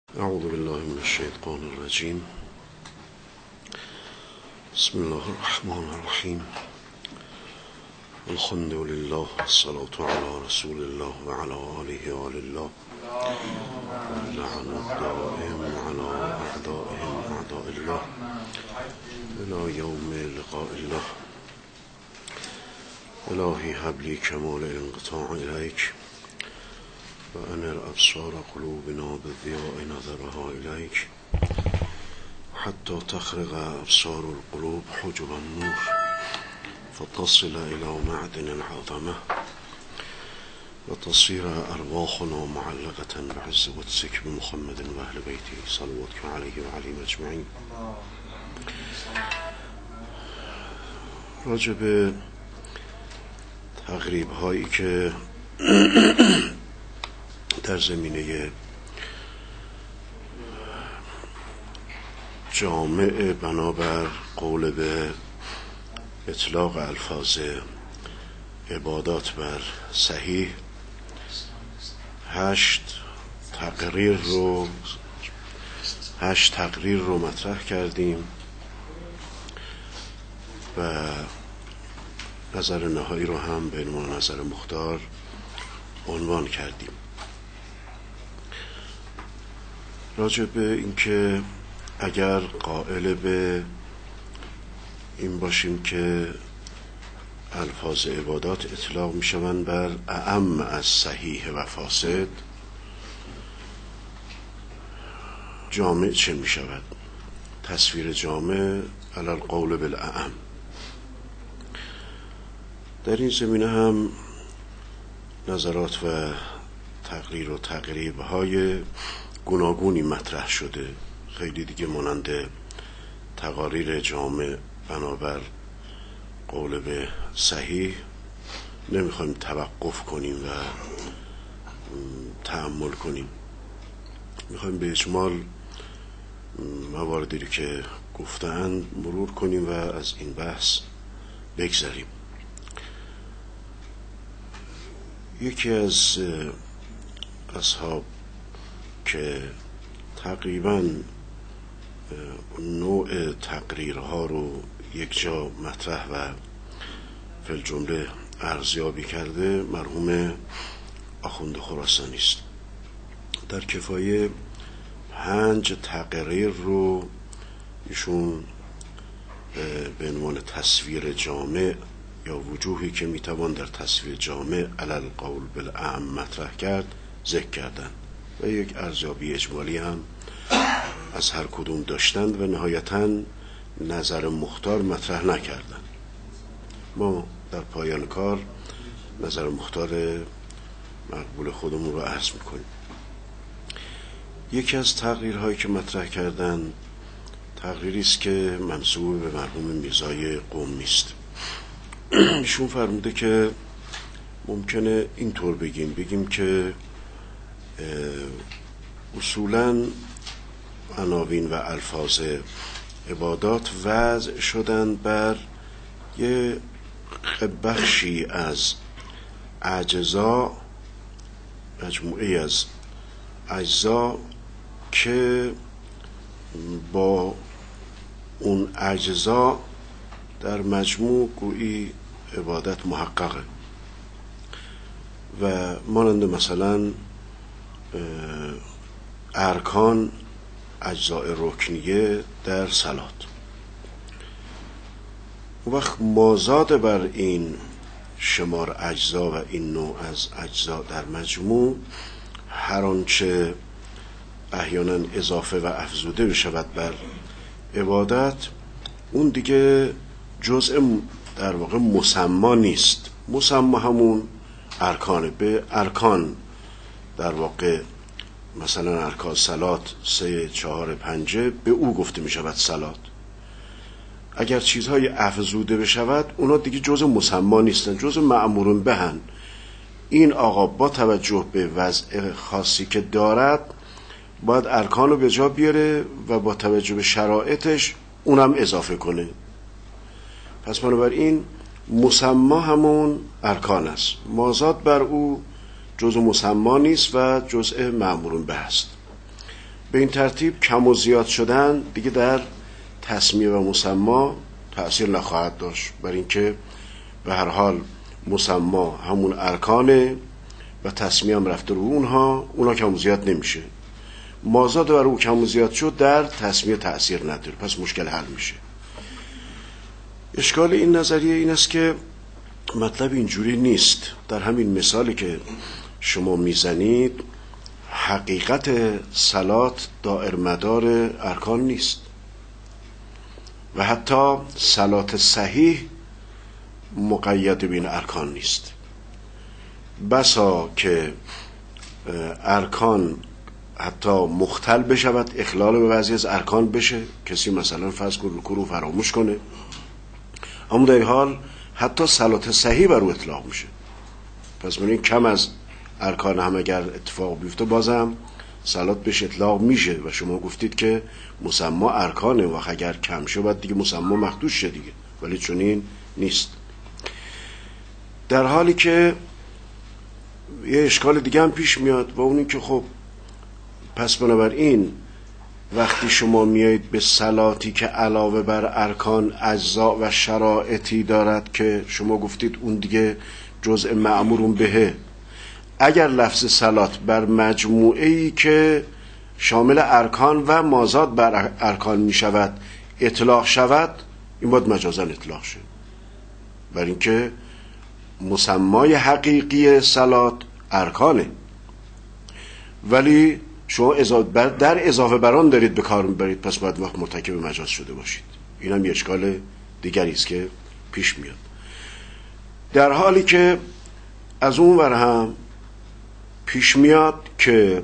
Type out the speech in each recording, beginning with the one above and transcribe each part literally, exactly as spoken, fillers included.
اعوذ بالله من الشیطان الرجیم. بسم الله الرحمن الرحیم. الحمد لله والصلاة علی رسول الله و علی آله و آل الله. لعن الدائم علی اعدائهم اعداء الله الی یوم لقاء الله. الهی هب لی کمال الانقطاع الیک و انر ابصار قلوبنا بالضیاء نظرها الیک حتی تخرق ابصار القلوب حجب النور فتصل الى معدن العظمه و تصیر ارواحنا معلقة بعز قدسک بمحمد و اهل بیته صلواتک علیه و علیهم اجمعین. راجع به تقریب هایی که در زمینه جامع بنابر قول به اطلاق الفاظ عبادات بر صحیح هشت تقریر رو هشت تقریر رو مطرح کردیم و نظر نهایی رو هم به عنوان نظر مختار عنوان کردیم. راجع به اینکه اگر قائل به این باشیم که الفاظ عبادات اطلاق می شوند بر اعم از صحیح و فاسد، جامع چه می شود؟ تصویر جامع علی القول بالاعم. در این زمینه هم نظرات و تقریر و تقریب های گوناگونی مطرح شده، خیلی دیگه مانند تقاریر جامع بنابر قول به صحیح نمیخوایم توقف کنیم و تأمل کنیم، میخوایم به اجمال مواردی که گفتند مرور کنیم و از این بحث بگذریم. یکی از اصحاب که تقریباً نوع تقریرها رو یک جا مطرح و فی الجمله ارزیابی کرده مرحوم آخوند خراسانی است. در کفایه پنج تقریر رو ایشون به عنوان تصویر جامع یا وجوهی که میتوان در تصویر جامع علی القول بالاعم مطرح کرد ذکر کردند و یک ارزیابی اجمالی هم از هر کدوم داشتند و نهایتاً نظر مختار مطرح نکردند. ما در پایان کار نظر مختار مقبول خودمون رو عرض میکنیم. یکی از تقریرهایی که مطرح کردند تقریری است که منسوب به مرحوم میرزای قمی است. ایشون فرموده که ممکنه اینطور بگیم بگیم که اصولاً عناوین و الفاظ عبادات وضع شدند بر یه بخشی از اجزا، مجموعی از اجزا که با اون اجزا در مجموع گویی عبادت محققه و مانند مثلا ارکان اجزاء رکنیه در صلات. اون وقت مازاد بر این شمار اجزا و این نوع از اجزا در مجموع هر آنچه احیانا اضافه و افزوده بشود بر عبادت اون دیگه جزء در واقع مسما نیست. مسما همون ارکانه. به ارکان در واقع مثلا ارکان صلات سه چهار پنجه به او گفته می شود صلات. اگر چیزهای افزوده بشود اونا دیگه جزء مسما نیستن، جزء مأمورون بهن. این آقا با توجه به وضع خاصی که دارد باید ارکان رو به جا بیاره و با توجه به شرایطش اونم اضافه کنه. پس بنابراین مسما همون ارکان است، مازاد بر او جزء مسما نیست و جزء مأمورون به است. به این ترتیب کم و زیاد شدن دیگه در تسمیه و مسما تأثیر نخواهد داشت، برای اینکه به هر حال مسما همون ارکانه و تسمیه هم رفته رو اونها، اونها کم و زیاد نمیشه. مازاد بر او کم و زیاد شد در تسمیه تأثیر نداره، پس مشکل حل میشه. اشکال این نظریه این است که مطلب اینجوری نیست. در همین مثالی که شما میزنید حقیقت صلات دائر مدار ارکان نیست و حتی صلات صحیح مقید به این ارکان نیست. بسا که ارکان حتی مختل بشود، اخلال به بعضی از ارکان بشه، کسی مثلا فرض کن رکوع رو فراموش کنه، اما در این حال حتی صلات صحیح بر او اطلاق میشه. پس من این کم از ارکان هم اگر اتفاق بیفته بازم صلات بهش اطلاق میشه و شما گفتید که مسما ارکانه و اگر کم شه باید دیگه مسما مخدوش شه دیگه، ولی چون این نیست. در حالی که یه اشکال دیگه هم پیش میاد و اون این که خب پس بنابراین وقتی شما میایید به صلاتی که علاوه بر ارکان اجزا و شرایطی دارد که شما گفتید اون دیگه جزء مأمورون بهه، اگر لفظ صلات بر مجموعه‌ای که شامل ارکان و مازاد بر ارکان می شود اطلاق شود، این باید مجازاً اطلاق شد، برای اینکه مسمای حقیقی صلات ارکانه، ولی شما در اضافه بران دارید به کار میبرید، پس باید وقت مرتکب مجاز شده باشید. این هم یه اشکال دیگری است که پیش میاد. در حالی که از اون ور هم پیش میاد که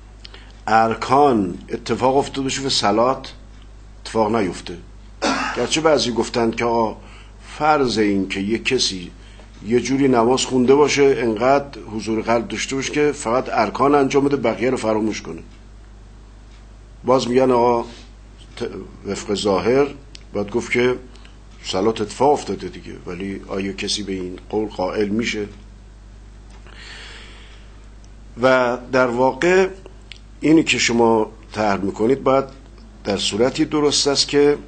ارکان اتفاق افتاده باشه و صلات اتفاق نیفته. گرچه بعضی گفتند که آه فرض این که یه کسی یه جوری نماز خونده باشه انقدر حضور قلب داشته باشه که فقط ارکان انجام بده بقیه رو فراموش کنه، باز میگن آقا وفق ظاهر باید گفت که صلات اتفاق افتاده دیگه، ولی آیا کسی به این قول قائل میشه؟ و در واقع اینی که شما طرح میکنید باید در صورتی درست است که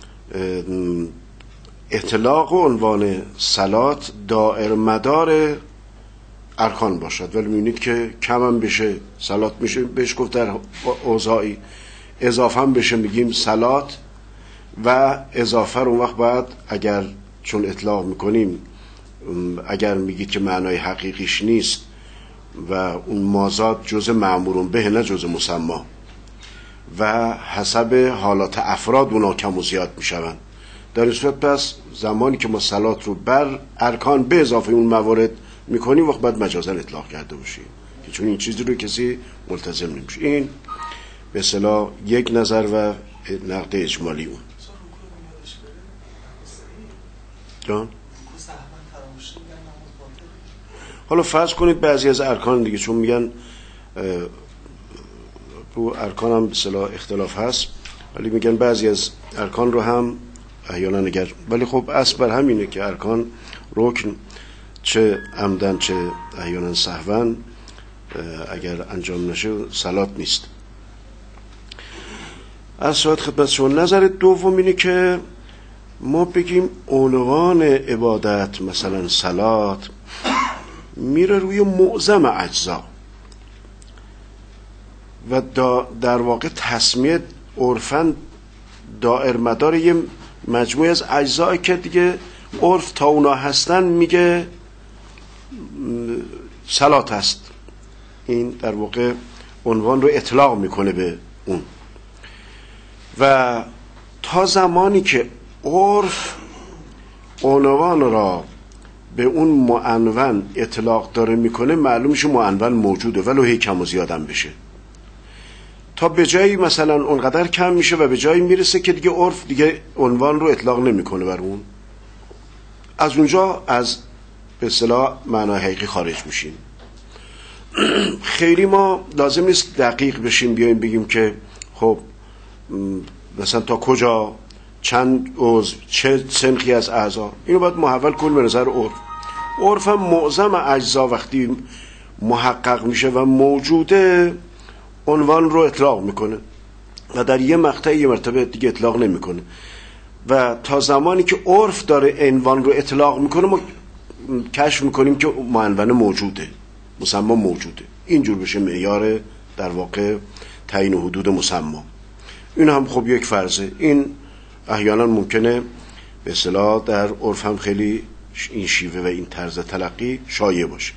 اطلاق و عنوان صلات دائر مدار ارکان باشد، ولی میبینید که کم هم بشه صلات میشه بهش گفت در اوضاعی، اضافه هم بشه میگیم صلات، و اضافه رو اون وقت باید اگر چون اطلاق میکنیم اگر میگید که معنای حقیقیش نیست و اون مازاد جزء مأمورون به نه جزء مسما و حسب حالات افراد اونا کم و زیاد میشوند، در این صورت پس زمانی که ما صلات رو بر ارکان به اضافه اون موارد میکنیم وقت باید مجازاً اطلاق کرده باشیم، چون این چیزی رو کسی ملتزم نمیشه. این به اصطلاح یک نظر و نقد اجمالی اون. جان حالا فرض کنید بعضی از ارکان دیگه، چون میگن رو ارکان هم به اصطلاح اختلاف هست، ولی میگن بعضی از ارکان رو هم احیانا اگر، ولی خب اصل بر همینه که ارکان رکن چه عمدن چه احیانا سهوا اگر انجام نشه صلات نیست. از صورت خدمت شما نظر دوم اینه که ما بگیم عنوان عبادت مثلا صلات میره روی معظم اجزا و در واقع تسمیه عرفاً دائر مدار یه مجموعه از اجزایی که دیگه عرف تا اونا هستن میگه صلات هست، این در واقع عنوان رو اطلاق میکنه به اون. و تا زمانی که عرف عنوان را به اون معنون اطلاق داره میکنه معلوم میشه معنون موجوده ولو هی کم و زیادم بشه، تا به جایی مثلا اونقدر کم میشه و به جایی میرسه که دیگه عرف دیگه عنوان رو اطلاق نمیکنه بر اون، از اونجا از به اصطلاح معنای حقیقی خارج میشیم. خیلی ما لازم نیست دقیق بشیم بیایم بگیم که خب مثلا تا کجا چند عضو چه سنخی از اعضا، اینو باید محول کنیم به نظر عرف. عرف هم معظم اجزا وقتی محقق میشه و موجوده، عنوان رو اطلاق میکنه و در یه مقطع یه مرتبه دیگه اطلاق نمیکنه و تا زمانی که عرف داره عنوان رو اطلاق میکنه ما کشف میکنیم که معنون موجوده، مسما موجوده. اینجور بشه معیار در واقع تعیین حدود مسما. این هم خب یک فرضه. این احیانا ممکنه به اصطلاح در عرف هم خیلی این شیوه و این طرز تلقی شایع باشه.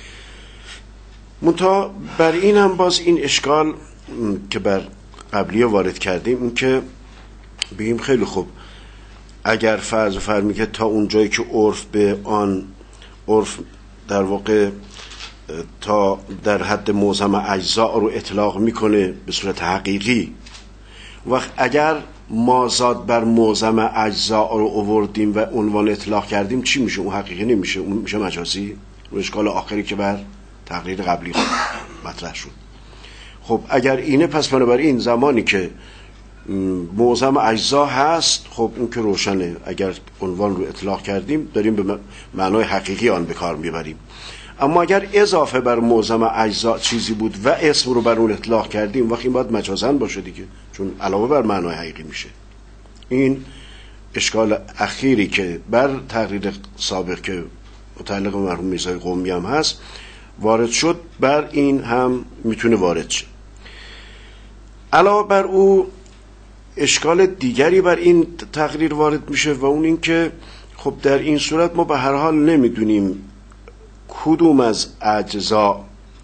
منتها بر این هم باز این اشکال که بر قبلی وارد کردیم، این که بگیم خیلی خوب اگر فرض فرمی که تا اون جایی که عرف به آن عرف در واقع تا در حد معظم اجزا رو اطلاق میکنه به صورت حقیقی، وقت اگر مازاد بر معظم اجزا رو آوردیم و عنوان اطلاق کردیم چی میشه؟ اون حقیقی نمیشه، اون میشه مجازی. و اشکال آخری که بر تقریر قبلی مطرح شد. خب اگر اینه، پس بنابراین زمانی که معظم اجزا هست، خب اون که روشنه، اگر عنوان رو اطلاق کردیم داریم به معنای حقیقی آن به کار میبریم. اما اگر اضافه بر معظم اجزا چیزی بود و اسم رو بر اون اطلاق کردیم، وقتی این باید مجازن باشه دیگه، چون علاوه بر معنای حقیقی میشه. این اشکال اخیری که بر تقریر سابق که متعلق به مرحوم میرزای قمی هم هست وارد شد، بر این هم میتونه وارد شه. علاوه بر او اشکال دیگری بر این تقریر وارد میشه و اون این که خب در این صورت ما به هر حال نمیدونیم کدوم از اجزا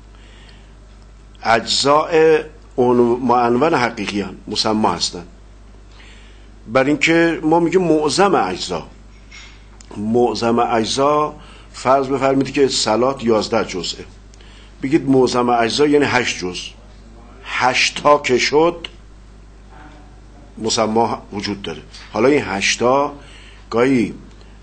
اجزاء معنون حقیقی هستند، مسما هستند. بر این که ما میگیم معظم اجزا معظم اجزا فرض بفرمایید که صلات یازده جزئه، بگید معظم اجزا یعنی هشت جز. هشتا که شد مسما وجود داره. حالا این هشتا گاهی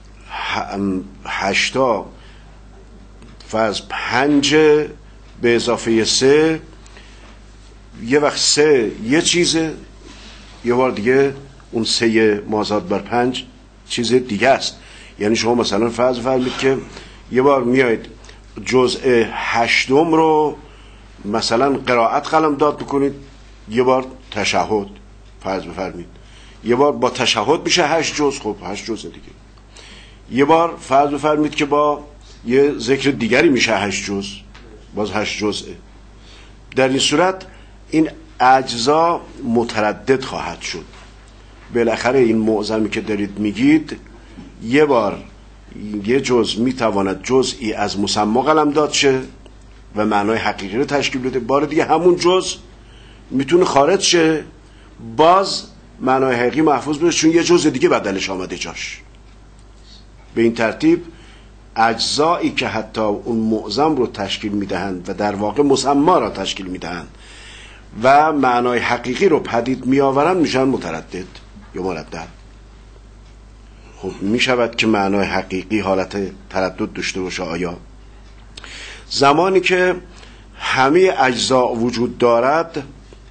هشتا فرض پنج به اضافه سه، یه وقت سه یه چیزه، یه بار دیگه اون سه مازاد بر پنج چیز دیگه است. یعنی شما مثلا فرض فرمید که یه بار میایید جزء هشتم رو مثلا قرائت قلم داد بکنید، یه بار تشهد فرض بفرمید، یه بار با تشهد میشه هشت جز، خب هشت جز دیگه. یه بار فرض بفرمید که با یه ذکر دیگری میشه هشت جز، باز هشت جزه. در این صورت این اجزا متردد خواهد شد. بالاخره این معظمی که دارید میگید یه بار یه جز میتواند جزئی از مسما قلم داد شه و معنای حقیقی رو تشکیل بده، بار دیگه همون جز میتونه خارج شه، باز معنای حقیقی محفوظ بشه چون یه جز دیگه بدلش آمده جاش. به این ترتیب اجزایی که حتی اون معظم رو تشکیل میدهند و در واقع مسما را تشکیل میدهند و معنای حقیقی رو پدید میآورند میشن متردد یا مردد. خب میشود که معنای حقیقی حالت تردد داشته باشه. آیا زمانی که همه اجزا وجود دارد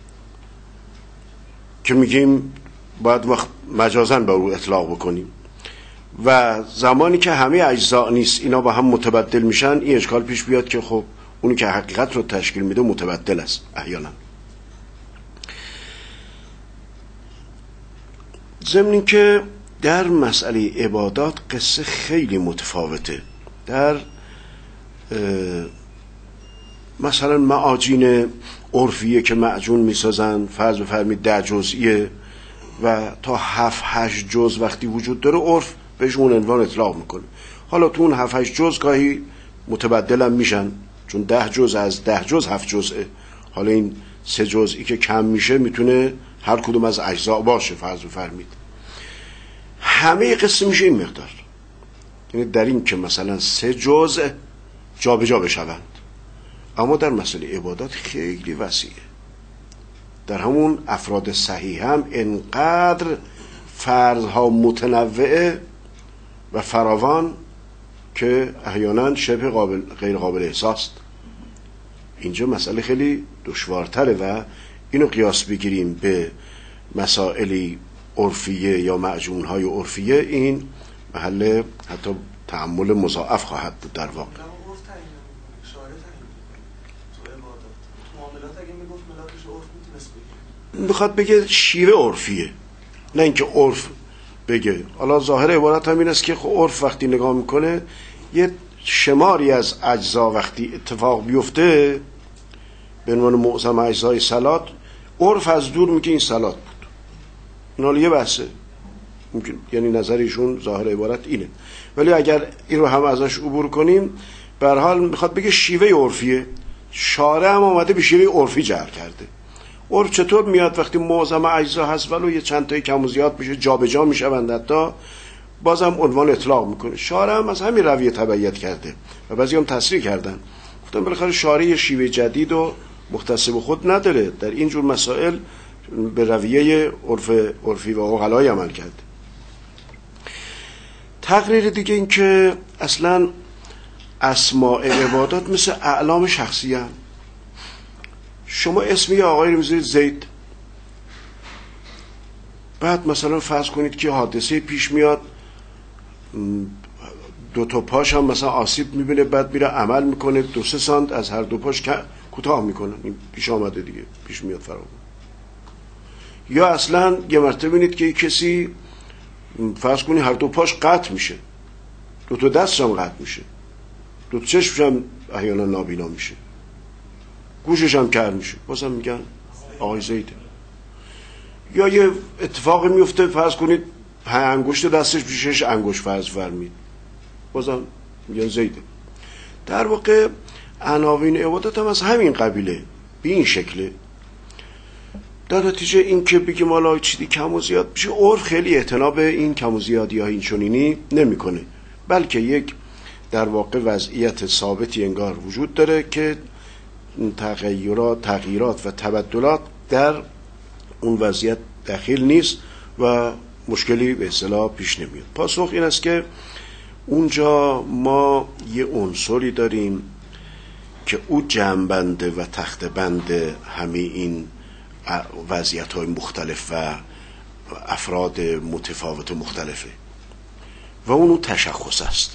که میگیم باید وقت مجازن به او اطلاق بکنیم، و زمانی که همه اجزا نیست اینا با هم متبدل میشن، این اشکال پیش بیاد که خب اونی که حقیقت رو تشکیل میده متبدل است احیانا. ضمن که در مسئله عبادات قصه خیلی متفاوته. در مثلا معاجین عرفیه که معجون میسازن، فرض بفرمید ده جزئیه و تا هفت هشت جز وقتی وجود داره عرف بهش اون عنوان اطلاق میکنه. حالا تو اون هفت هشت جز گاهی متبدل هم میشن، چون ده جز از ده جز هفت جزه. حالا این سه جزئی که کم میشه میتونه هر کدوم از اجزا باشه فرض بفرمید. همه قصه میشه این مقدار، یعنی در این که مثلا سه جز جا به جا بشوند. اما در مسئله عبادات خیلی وسیعه. در همون افراد صحیح هم انقدر فرضها متنوعه و فراوان که احیانا شبه قابل غیر قابل احساس. اینجا مسئله خیلی دشوارتره و اینو قیاس بگیریم به مسائلی عرفیه یا معجونهای عرفیه، این محل حتی تأمل مضاعف خواهد بود در واقع. میخواد بگه شیوه عرفیه، نه اینکه عرف بگه. حالا ظاهر عبارت هم این است که خب عرف وقتی نگاه میکنه یه شماری از اجزا وقتی اتفاق بیفته به عنوان معظم اجزای صلات، عرف از دور میگه این صلات بود. این حالا یه بحثه، ممکن یعنی نظر ایشون ظاهر عبارت اینه، ولی اگر این رو هم ازش عبور کنیم به هر حال میخواد بگه شیوه عرفیه. شارع هم اومده به شیوه عرفی جعل کرده. عرف چطور میاد؟ وقتی معظم اجزا هست ولو یه چند تای کم و زیاد میشه، جابجا میشوند، حتی بازم عنوان اطلاق میکنه. شارع هم از همین رویه تبعیت کرده و بعضی هم تصریح کردن، گفتن بالاخره شارع شیوه جدید و مختص به خود نداره، در این جور مسائل به رویه عرف عرفی و عقلای عمل کرده. تقریر دیگه این که اصلا اسماء عبادات مثل اعلام شخصی هم. شما اسم یه آقایی رو میذارید زید، بعد مثلا فرض کنید که حادثه پیش میاد، دو تا پاش هم مثلا آسیب میبینه، بعد میره عمل میکنه، دو سه سانت از هر دو پاش کوتاه میکنه. این پیش آمده دیگه، پیش میاد فراوان. یا اصلا یه مرتبه ببینید که کسی فرض کنید هر دو پاش قطع میشه، دو تا دستش هم قطع میشه، دو تا چشمش هم احیانا نابینا میشه، گوشش هم کر میشه، بازم میگن آقای زیده. یا یه اتفاقی میفته، فرض کنید پنج انگشت دستش میشه شش انگشت فرض فرمید، بازم میگن زیده. در واقع عناوین عبادت هم از همین قبیله، به این شکله. در نتیجه این که بگیم حالا چیزی کم و زیاد میشه، عرف خیلی اعتنا به این کم و زیادی یا این چنینی نمیکنه، بلکه یک در واقع وضعیت ثابتی انگار وجود داره که تغییرات تغییرات و تبدلات در اون وضعیت دخیل نیست و مشکلی به اصطلاح پیش نمیاد. پاسخ این است که اونجا ما یه عنصری داریم که او جمع‌بنده و تخته‌بند همه این وضعیت‌های مختلف و افراد متفاوت مختلفه و اونو تشخص است.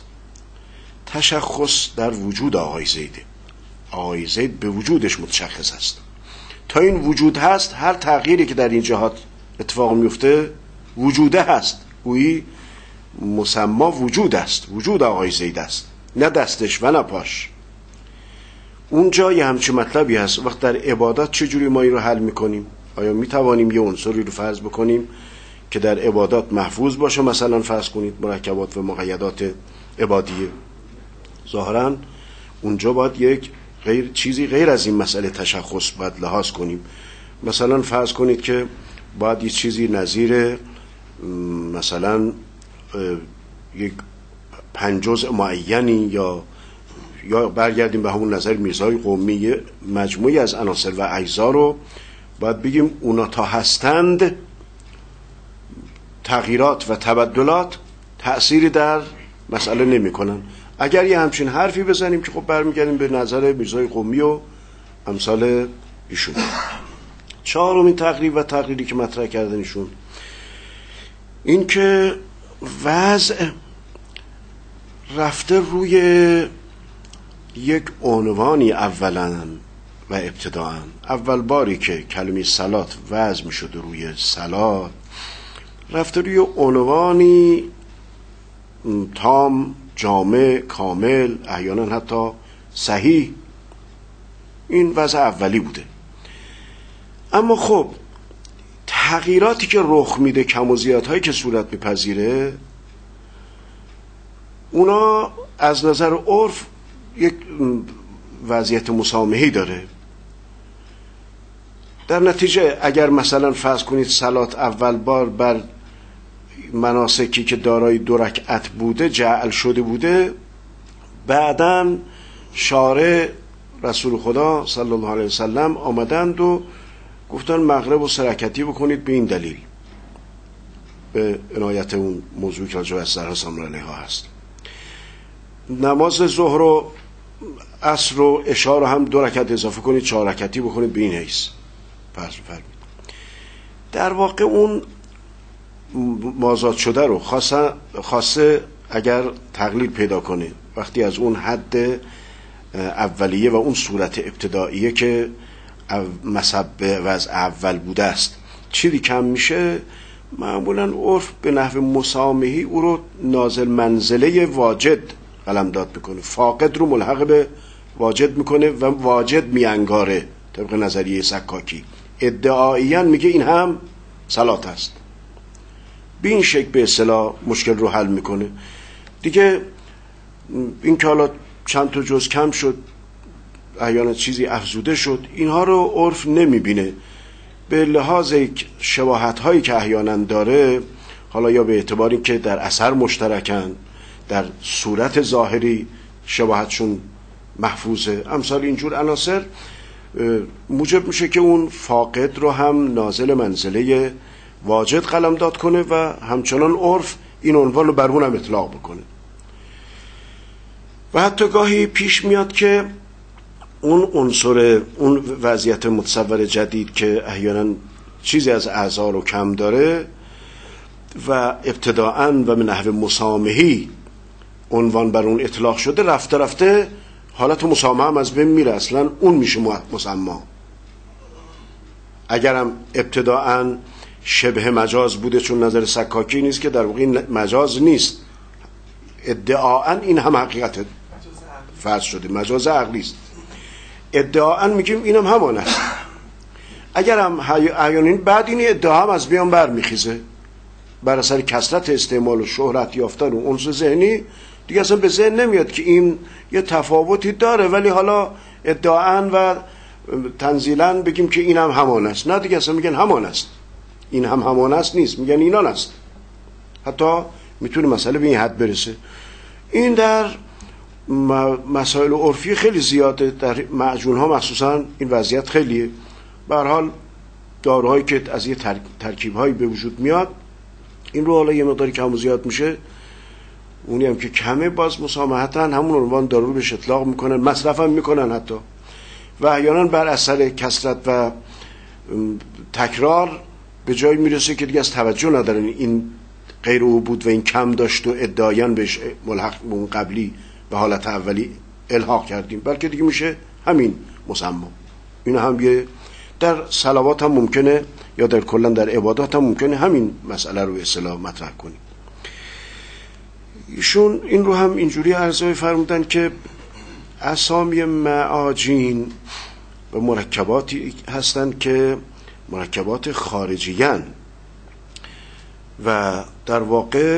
تشخص در وجود آقای زیده. آقای زید به وجودش متشخص است. تا این وجود هست، هر تغییری که در این جهات اتفاق میفته وجوده هست. گویی مسما وجود است، وجود آقای زید است، نه دستش و نه پاش. اونجا یه همچین مطلبی هست. وقت در عبادت چجوری ما این رو حل میکنیم؟ آیا میتوانیم یه عنصری رو فرض بکنیم که در عبادات محفوظ باشه؟ مثلا فرض کنید مرکبات و مقیدات عبادیه. ظاهرا اونجا باید یک غیر چیزی غیر از این مسئله تشخص باید لحاظ کنیم. مثلا فرض کنید که باید یه چیزی نظیر مثلا یک پنج جزء معینی یا یا برگردیم به همون نظر میرزای قمی، مجموعی از عناصر و اجزا رو باید بگیم اونا تا هستند تغییرات و تبدلات تأثیری در مسئله نمی کنن. اگر یه همچین حرفی بزنیم که خب برمیگردیم به نظر میرزای قمی و امثال ایشون. چهارمین تقریر و تقریری که مطرح کردن ایشون این که وضع رفته روی یک عنوانی اولا و ابتداء. اول باری که کلمه صلات وضع می شده روی صلات، رفته روی عنوانی تام، جامع، کامل، احیانا حتی صحیح. این وضع اولی بوده. اما خب تغییراتی که رخ میده، کم و زیادهایی که صورت میپذیره، اونا از نظر عرف یک وضعیت مسامحی داره. در نتیجه اگر مثلا فرض کنید صلات اول بار بر مناسکی که دارای دو رکعت بوده جعل شده بوده، بعداً شارع رسول خدا صلی الله علیه وسلم آمدند و گفتن مغرب و سه رکعتی بکنید به این دلیل، به عنایت اون موضوع که راجع به اسرها سلام علیها هست. نماز ظهر و عصر و عشا رو هم دو رکعت اضافه کنید، چهار رکعتی بکنید به این حیث فرض فرمید. در واقع اون مازاد شده رو خاصه, خاصه اگر تقلیل پیدا کنه وقتی از اون حد اولیه و اون صورت ابتداییه که مصب وضع اول بوده است چیزی کم میشه، معمولا عرف به نحو مسامحی او رو نازل منزله واجد قلمداد میکنه، فاقد رو ملحق به واجد میکنه و واجد میانگاره طبق نظریه سکاکی. ادعاییاً میگه این هم صلات است، به این شکل به اصطلاح مشکل رو حل میکنه دیگه. این که حالا چند تا جز کم شد، احیانا چیزی افزوده شد، اینها رو عرف نمیبینه. به لحاظ شباهت هایی که احیانا داره، حالا یا به اعتبار این که در اثر مشترکن، در صورت ظاهری شباهتشون محفوظه، امثال اینجور عناصر موجب میشه که اون فاقد رو هم نازل منزله واجد قلمداد کنه و همچنان عرف این عنوان رو بر اون هم اطلاق بکنه. و حتی گاهی پیش میاد که اون عنصر، اون وضعیت متصور جدید که احیانا چیزی از اعضا رو کم داره و ابتداءً و به نحو مسامحی عنوان بر اون اطلاق شده، رفته رفته حالت مسامحه هم از بین میره، اصلا اون میشه مسما. اگرم ابتداءً شبه مجاز بوده، چون نظر سکاکی نیست که در واقع این مجاز نیست، ادعاءً این هم حقیقت فرض شده، مجاز عقلی است، ادعاءً میگیم اینم همان است. اگرم احیانا بعد این ادعا هم از بیان بر میخیزه بر اثر کثرت استعمال و شهرت یافتن و انس ذهنی، دیگه اصلا به ذهن نمیاد که این یه تفاوتی داره، ولی حالا ادعاً و تنزیلاً بگیم که این هم همان است. نه دیگه اصلا میگن همان است، این هم همان است نیست، میگن اینان است. حتی میتونه مسئله به این حد برسه. این در مسائل عرفی خیلی زیاده، در معجون ها مخصوصا این وضعیت خیلیه. به هر حال داروهایی که از یه ترکیب هایی به وجود میاد، این رو حالا یه مقداری کم و زیاد میشه، اونی هم که کمه باز مسامحتاً همون عنوان دارو رو بهش اطلاق میکنن، مصرف هم میکنن حتی، و احیانا بر اثر کثرت و تکرار به جای میرسه که دیگه از توجه ندارن این غیر او بود و این کم داشت و ادعایان بهش ملحق به اون قبلی به حالت اولی الحاق کردیم، بلکه دیگه میشه همین مسما. این هم یه در صلوات هم ممکنه، یا در کلا در عبادات هم ممکنه همین مسئله رو اصطلاح مطرح کنیم. ایشون این رو هم اینجوری عرضه فرمودن که اسامی معاجین و مرکباتی هستند که مرکبات خارجیان و در واقع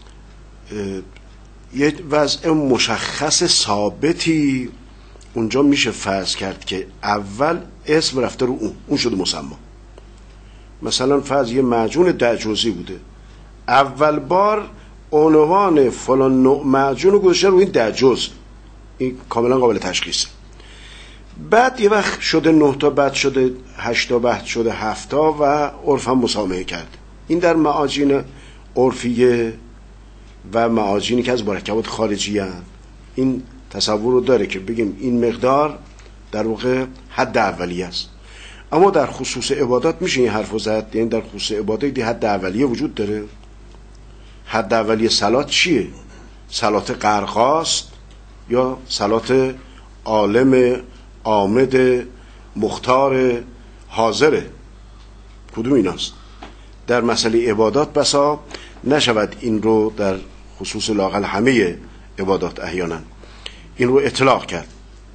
یک وضع مشخص ثابتی اونجا میشه فرض کرد که اول اسم رفته رو اون اون شده مسما. مثلا فرض یه معجون ده جزئی بوده، اول بار عنوان فلان نوع معجون رو گذاشته رو این ده جزء، این کاملا قابل تشخیصه. بعد یه وقت شده نه تا، بعد شده هشت تا، بعد شده هفت تا و عرف هم مسامحه کرد. این در معاجین عرفیه و معاجینی که از مرکبات خارجی هستند این تصور رو داره که بگیم این مقدار در واقع حد اولیه است. اما در خصوص عبادات میشه این حرف رو زد، یعنی در خصوص عبادات حد اولیه وجود داره. حد اولیه صلات چیه؟ صلات غرقاست یا صلات عالم عامد مختار حاضره؟ کدوم ایناست؟ در مسئله عبادات بسا نشود این رو در خصوص لااقل همه عبادات احیانا این رو اطلاق کرد.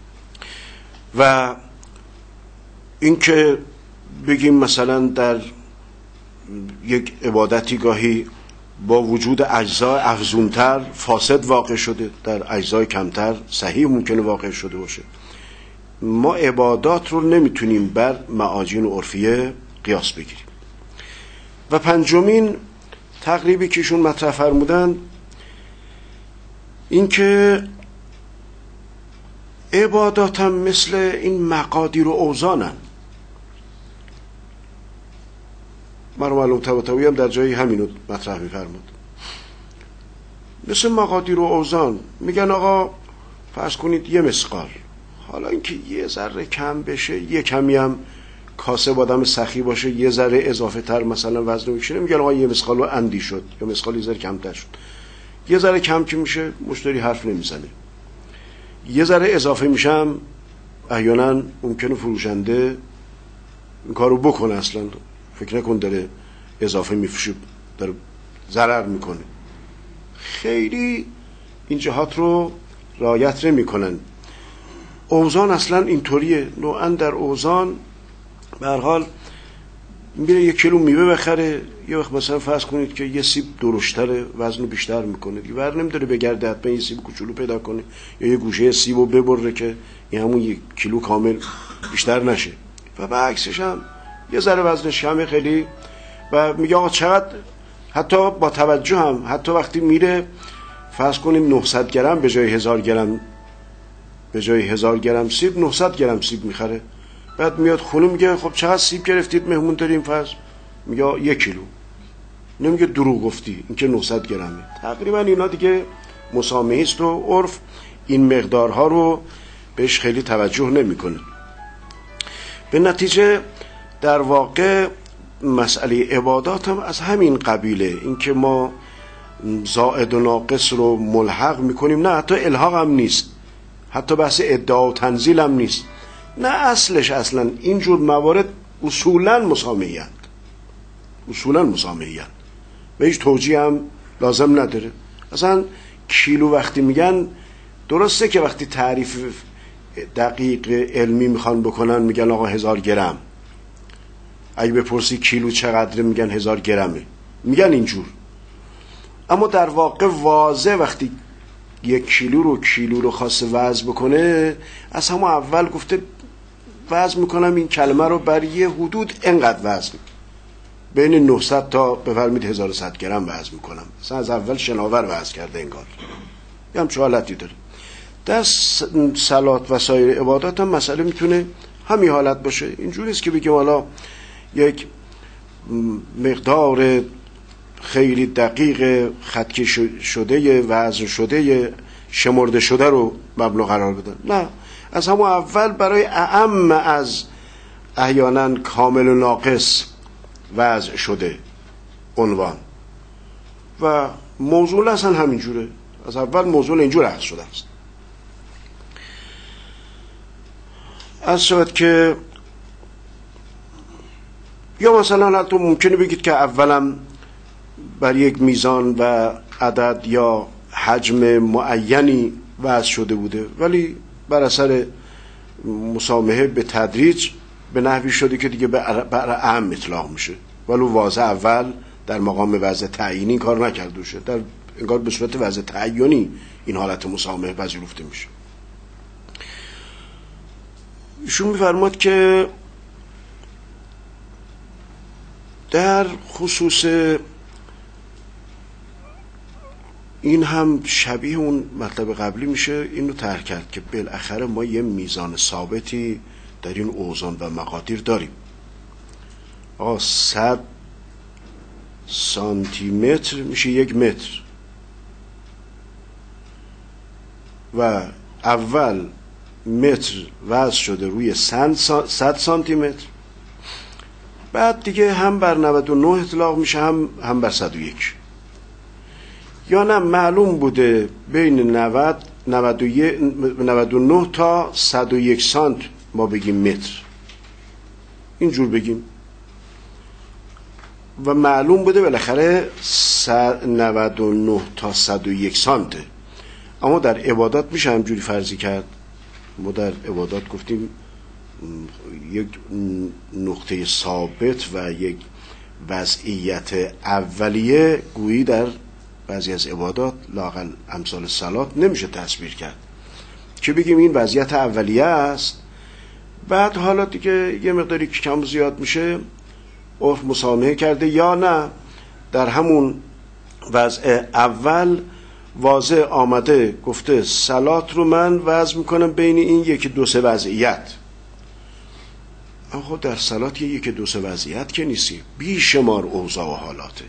و اینکه بگیم مثلا در یک عبادتی گاهی با وجود اجزای افزونتر فاسد واقع شده، در اجزای کمتر صحیح ممکنه واقع شده باشه. ما عبادات رو نمیتونیم بر معاجین عرفیه قیاس بگیریم. و پنجمین تقریبی که ایشون مطرح فرمودن این که عبادات هم مثل این مقادیر و اوزانن. مرحوم علامه طباطبایی هم در جایی همینو مطرح می‌فرمود. مثل مقادیر و اوزان میگن آقا فرض کنید یه مسقال، حالا اینکه یه ذره کم بشه، یه کمی هم کاسه آدم سخی باشه، یه ذره اضافه تر مثلا وزن میشه، میگن آقا یه مسقال رو اندی شد یا مسقال یه ذره کمتر شد. یه ذره کم که میشه مشتری حرف نمیزنه، یه ذره اضافه میشم احیانا ممکنه فروشنده این کارو بکنه، اصلا فکر نکن داره اضافه میفشه، داره ضرر میکنه. خیلی این جهات رو رعایت نمیکنن. اوزان اصلا اینطوریه، نوعا در اوزان به هر حال میره یک کیلو میوه بخره، یه وقت مثلا فرض کنید که یه سیب درشتره وزنو بیشتر میکنه، دیگه ور نمیداره بگرده حتما یه سیب کوچولو پیدا کنه یا یه گوشه سیبو ببره که این همون یک کیلو کامل بیشتر نشه. و به عکسش هم یه ذره وزنش کمه خیلی و میگه آقا چقدر، حتی با توجه هم حتی وقتی میره فرض کنیم نهصد گرم به جای هزار گرم، به جای هزار گرم سیب نهصد گرم سیب میخره، بعد میاد خونه میگه خب چقدر سیب گرفتید مهمون داریم، فرض میگه یک کیلو، نمیگه دروغ گفتی این که نهصد گرمه. تقریبا اینا دیگه مسامحه است و عرف این مقدارها رو بهش خیلی توجه نمیکنه. به نتیجه در واقع مسئله عبادات هم از همین قبیله، اینکه ما زائد و ناقص رو ملحق میکنیم، نه حتی الحاق هم نیست، حتی بحث ادعا و تنزیل هم نیست، نه اصلش اصلا اینجور موارد اصولا مسامحه اند، اصولا مسامحه اند و هیچ توجیه هم لازم نداره. اصلا کیلو وقتی میگن، درسته که وقتی تعریف دقیق علمی میخوان بکنن میگن آقا هزار گرم، اگه بپرسی کیلو چقدره میگن هزار گرمه، میگن اینجور، اما در واقع واضح وقتی یک کیلو رو کیلو رو خواسته وزن بکنه، از همون اول گفته وزن میکنم این کلمه رو بر یه حدود انقدر وزن، بین نهصد تا بفرمید هزار و صد گرم وزن میکنم، اصلا از اول شناور وزن کرده انگار، یه همچه حالتی داره. در صلات و سایر عبادات هم مسئله میتونه همین حالت باشه، اینجوریست که بگیم حالا یک مقدار خیلی دقیق خطی شده وزن شده شمرده شده رو مبلغ قرار بدن، نه، از همون اول برای اعم از احیانا کامل و ناقص وضع شده عنوان و موضوع اصلا همینجوره، از اول موضوع اینجور عرض شده است. از شود که یا مثلا حتی ممکنه بگید که اولم بر یک میزان و عدد یا حجم معینی وضع شده بوده، ولی بر اثر مسامحه به تدریج به نحوی شده که دیگه بر اعم اطلاق میشه، ولی واضح اول در مقام وضع تعیینی این کار نکرده شه، در انگار به صورت وضع تعیینی این حالت مسامحه پذیرفته میشه. ایشون میفرماد که در خصوص این هم شبیه اون مطلب قبلی میشه اینو طرح کرد که بالاخره ما یه میزان ثابتی در این اوزان و مقادیر داریم. آقا صد سانتی متر میشه یک متر و اول متر وضع شده روی صد سانتی متر، بعد دیگه هم بر نود و نه اطلاق میشه هم هم بر صد و یک، یا نه معلوم بوده بین نود نود و نه تا صد و یک سانت ما بگیم متر، اینجور بگیم، و معلوم بوده بالاخره نود و نه تا صد و یک سانته. اما در عبادات میشه همجوری فرضی کرد. ما در عبادات گفتیم یک نقطه ثابت و یک وضعیت اولیه گویی در بعضی از عبادات لااقل امثال صلات نمیشه تصویر کرد که بگیم این وضعیت اولیه است، بعد حالا دیگه یه مقداری که کم زیاد میشه عرف مسامحه کرده، یا نه در همون وضع اول واضح آمده گفته صلات رو من وضع میکنم بین این یکی دو سه وضعیت. اما در صلات یه یکی دو سه وضعیت که نیستی، بیشمار اوضاع و حالاته.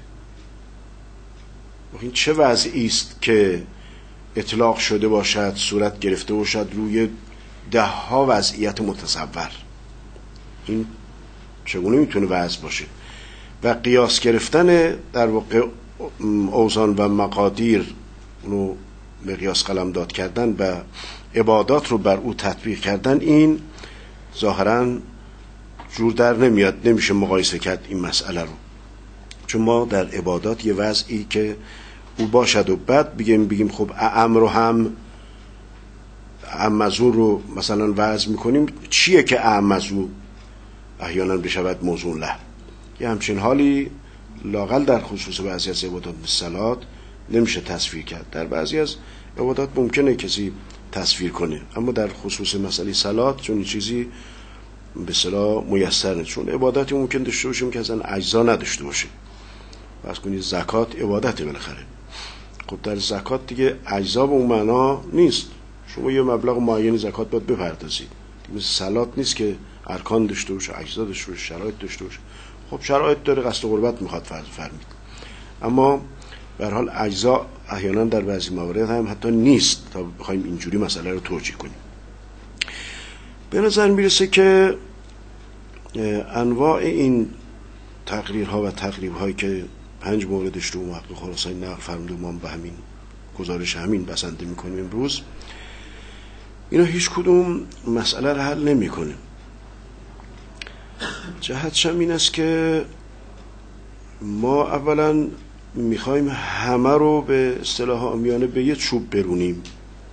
این چه وضعی است که اطلاق شده باشد، صورت گرفته باشد روی ده ها وضعیت متصور؟ این چگونه میتونه وضع باشه؟ و قیاس گرفتن در واقع اوزان و مقادیر، اونو مقیاس قلمداد کردن و عبادات رو بر او تطبیق کردن، این ظاهراً جور در نمیاد، نمیشه مقایسه کرد این مسئله رو، چون ما در عبادات یه وضعی که او باشد و بعد بگیم بگیم خب اعم رو هم اعمزو رو مثلا وضع میکنیم، چیه که اعمزو احیانا بشود موضوع له. یه همچین حالی لاقل در خصوص بعضی از عبادات صلات نمیشه تصویر کرد. در بعضی از عبادات ممکنه کسی تصویر کنه، اما در خصوص مسئله صلات چون این چیزی به اصطلاح میسر نیست، چون عبادتی ممکن داشته باشیم که اصلا اجزا نداشته باشه. فرض کنید زکات عبادته بالاخره، خب در زکات دیگه اجزا به اون معنا نیست، شما یه مبلغ معین زکات باید بپردازید، مثل صلات نیست که ارکان داشته باشه، اجزا داشته باشه، شرایط داشته باشه. خب شرایط داره، قصد قربت میخواد فرض فرمید، اما به هر حال اجزا احیانا در بعضی موارد هم حتی نیست تا بخوایم اینجوری مسئله رو توجیه کنیم. به نظر میرسه که انواع این تقریرها و تقریب‌هایی که پنج موردش رو محقق خراسانی نقل فرموده ما به همین گزارش همین بسنده میکنیم امروز، اینا هیچ کدوم مسئله رو حل نمیکنه. جهتش هم این است که ما اولا میخوایم همه رو به اصطلاح عامیانه به یه چوب برونیم.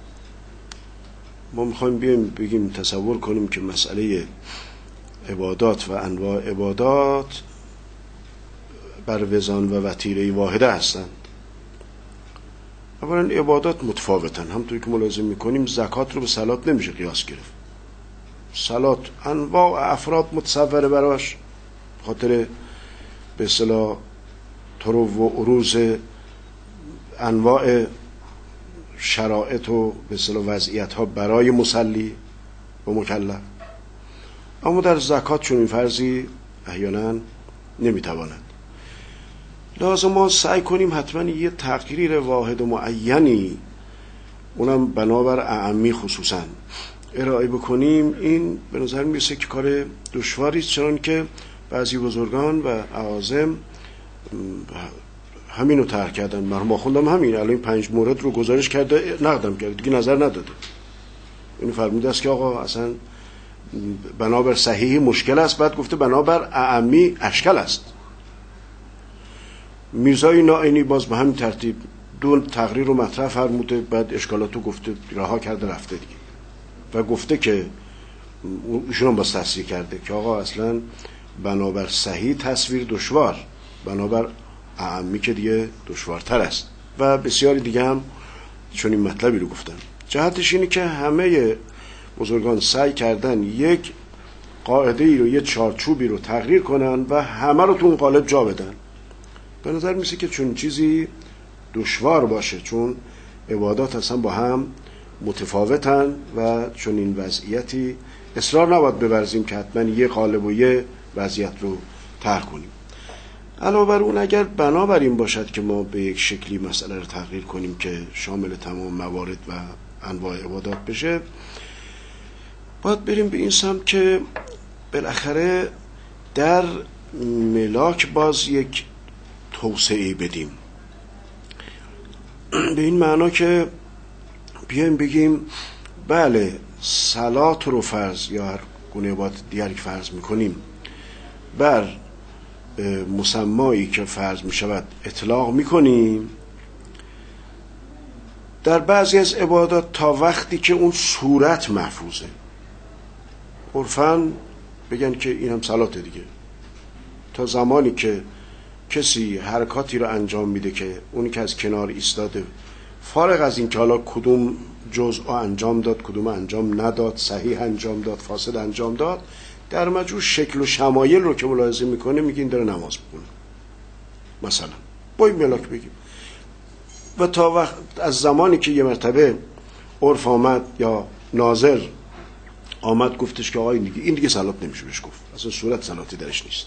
ما میخوایم بیم بگیم تصور کنیم که مسئله عبادات و انواع عبادات بر وزان و وتیره واحده هستند. اولا عبادات متفاوتن، همونطوری که ملاحظه میکنیم زکات رو به صلات نمیشه قیاس گرفت. صلات انواع افراد متصوره براش، خاطر به اصطلاح طرو و عروض انواع شرایط و به اصطلاح وضعیت ها برای مصلی و مکلف. اما در زکات چون این فرضی احیانا نمیتواند. لازم ما سعی کنیم حتما یه تقریر واحد و معینی، اونم بنابر اعمی خصوصا ارائه بکنیم. این به نظر میرسه که کار دشواری است، چون که بعضی بزرگان و اعاظم همینو طرح کردن. مرحوم آخوندم همین الان پنج مورد رو گزارش کرده، نقدم کرده، دیگه نظر نداده. اینو فرموده است که آقا اصلا بنابر صحیح مشکل است، بعد گفته بنابر اعمی اشکال است. میرزای نائینی باز به همین ترتیب دو تقریر رو مطرح فرموده، بعد اشکالاتو گفته رها کرده رفته دیگه، و گفته که ایشون هم باز تصحیح کرده که آقا اصلا بنابر صحیح تصویر دشوار، بنابر اعمی که دیگه دشوارتر است، و بسیاری دیگه هم چون این مطلبی رو گفتن. جهتش اینه که همه بزرگان سعی کردن یک قاعده ای رو، یک چارچوبی رو تقریر کنن و همه رو تو اون قالب جا بدن. به نظر میسه که چون چیزی دشوار باشه، چون عبادات اصلا با هم متفاوتن و چون این وضعیتی اصرار نباید بورزیم که حتما یه قالب و یه وضعیت رو طرح کنیم. علاوه بر اون اگر بنابر این باشد که ما به یک شکلی مسئله رو تغییر کنیم که شامل تمام موارد و انواع عبادات بشه، باید بریم به این سمت که بالاخره در ملاک باز یک توسعه بدیم، به این معنا که بیایم بگیم بله صلات رو فرض یا هر گونه عبادت دیگری که فرض میکنیم بر مسمایی که فرض میشود اطلاق میکنیم در بعضی از عبادات تا وقتی که اون صورت محفوظه. عرفاً بگن که این هم صلاته دیگه، تا زمانی که کسی حرکاتی رو انجام میده که اونی که از کنار ایستاده فارغ از این که حالا کدوم جزء انجام داد کدوم انجام نداد، صحیح انجام داد فاسد انجام داد، در مجموع شکل و شمایل رو که ملاحظه میکنه میگه این داره نماز میکنه مثلا، با این ملاک بگیم. و تا وقت از زمانی که یه مرتبه عرف آمد یا ناظر آمد گفتش که آقا این دیگه این دیگه صلات نمیشه بهش گفت، اصلا صورت صلاتی درش نیست.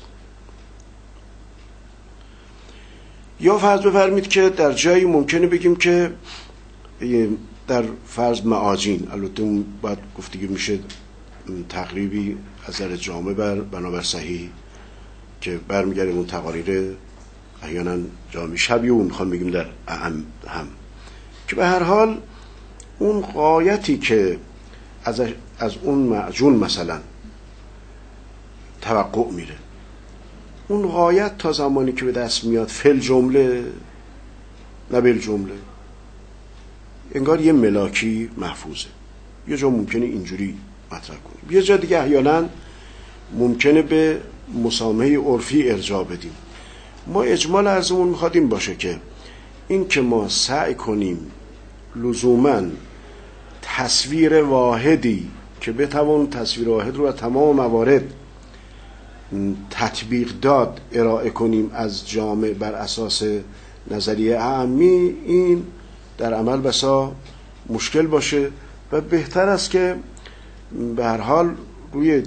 یا فرض بفرمید که در جایی ممکنه بگیم که در فرض معاجین، البته اون باید گفتگی میشه تقریبی از نظر جامع بر بنابر صحیح که برمیگره اون تقاریر احیانا جامعی شبیه اون میخوام بگیم در اهم هم، که به هر حال اون غایتی که از از اون معجون مثلا توقع میره. اون غایت تا زمانی که به دست میاد فل جمله نه بل جمله، انگار یه ملاکی محفوظه. یه جا ممکنه اینجوری مطرح کنیم، یه جا دیگه احیانا ممکنه به مسامحه عرفی ارجاع بدیم. ما اجمال عرضمون میخواد این باشه که این که ما سعی کنیم لزوماً تصویر واحدی که بتوان تصویر واحد رو از تمام موارد تطبیق داد ارائه کنیم از جامع بر اساس نظریه اعمی، این در عمل بسا مشکل باشه و بهتر است که به هر حال روی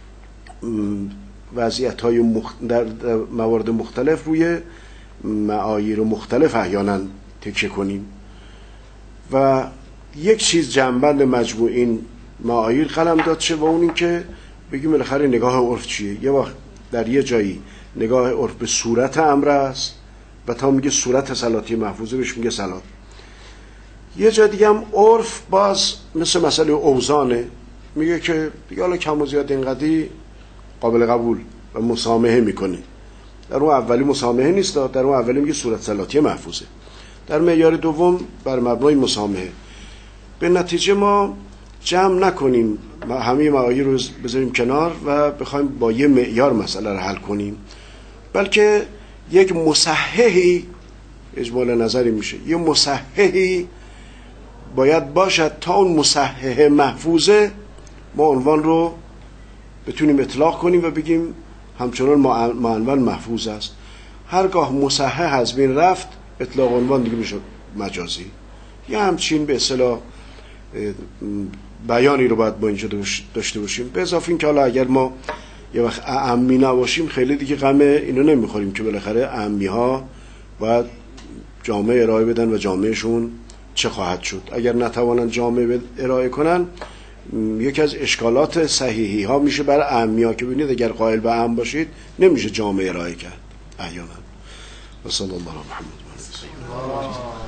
وضعیت‌های مخ... در موارد مختلف روی معاییر مختلف احیانا تکیه کنیم و یک چیز جنبند مجموع این معاییر قلم داد شه و اون این که بگیم بالاخره نگاه عرف چیه. یه وقت در یه جایی نگاه عرف به صورت امر است و تا میگه صورت صلاتی محفوظه بهش میگه صلات. یه جا دیگه هم عرف باز مثل مسئله اوزانه، میگه که دیگه حالا کم و زیاد اینقدی قابل قبول و مسامحه میکنه. در اون اولی مسامحه نیست، در اون اولی میگه صورت صلاتی محفوظه، در معیار دوم بر مبنای مسامحه. به نتیجه ما جمع نکنیم همه معاییر رو بذاریم کنار و بخوایم با یه معیار مسئله رو حل کنیم، بلکه یک مصححی اجمال نظری میشه، یه مصححی باید باشد تا اون مصحح محفوظه ما عنوان رو بتونیم اطلاق کنیم و بگیم همچنان معنون محفوظ است. هرگاه مصحح از بین رفت اطلاق عنوان دیگه میشه مجازی. یه همچین به اصطلاح بیانی رو باید با اینجا داشته باشیم. به اضافه این که حالا اگر ما یه وقت اعمی نباشیم خیلی دیگه غم اینو نمیخوریم که بالاخره اعمی ها باید جامعه ارائه بدن و جامعهشون چه خواهد شد. اگر نتوانن جامعه ارائه کنن یکی از اشکالات صحیحی ها میشه برای اعمی ها که ببینید اگر قائل به اعم باشید نمیشه جامعه ارائه کرد احیانا. و صلی الله علی محمد.